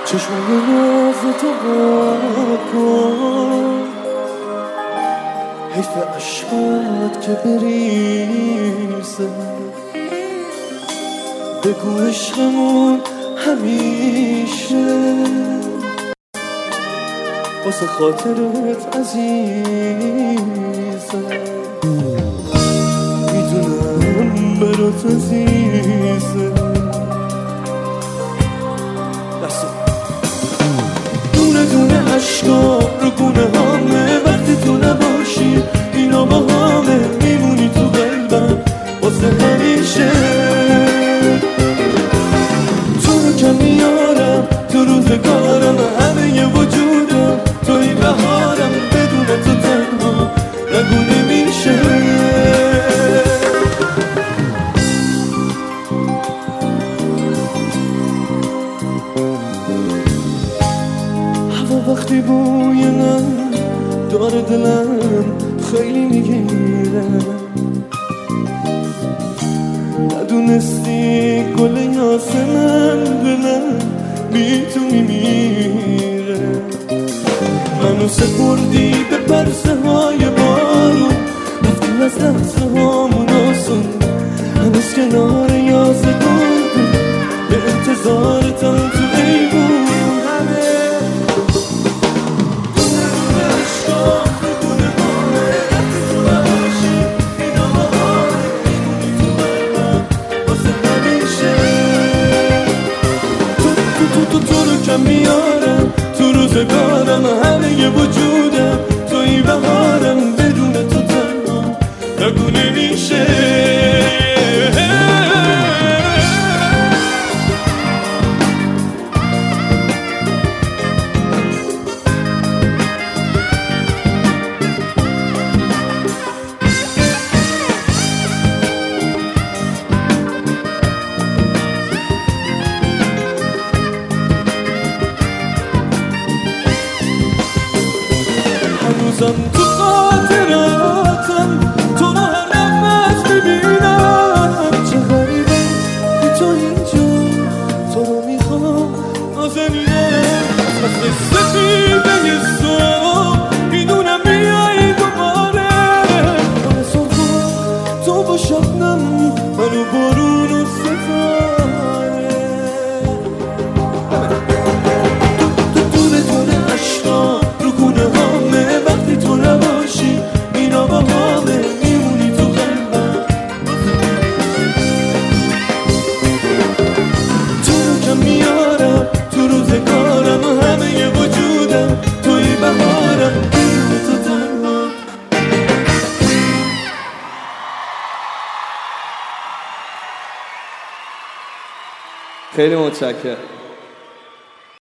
چشمای ناز تو با کن، حیف عشقات که بریزه. بگو عشقمون همیشه واسه خاطرت عزیزه. میدونم برات عزیزه. دونه دونه عشقا رو گونه هامه، وقتی تو نباشی اینا با همه، میمونی تو قلبم واسه همیشه. تو رو که میارم تو روزگارم، همه وجودم توی بهارم، بدون تو تنها نگو نمیشه. هوا وقتی بوی من داره دلم خیلی میگیره، ندونستی گل یاسمن دلم بی تو میمیره. منو سپردی به پرسه های بارون، رفتی از لحظه هامون آسون، هنوز کنار یازگان به انتظارتم تو ایوون. تو رو که میارم تو روزگارم، همه وجودم توی بهارم، بدون تو تنها نگو نمیشه. هنوزم تو خاطراتم تو رو هر نفس میبینم. چه غریبه که تو اینجا، تو رو میخوام نازنینم. مثل سفیده صبح میدونم میای دوباره، من صبح تو با شبنم، منو بارون و ستاره. دونه دونه عشقا رو گونه هامه، وقتی تو نباشی اینا با همه، میمونی تو قلبم. تو رو که میارم تو روزگارم، همه وجودم توی بهارم، بدون تو تنها. خیلی متشکرم.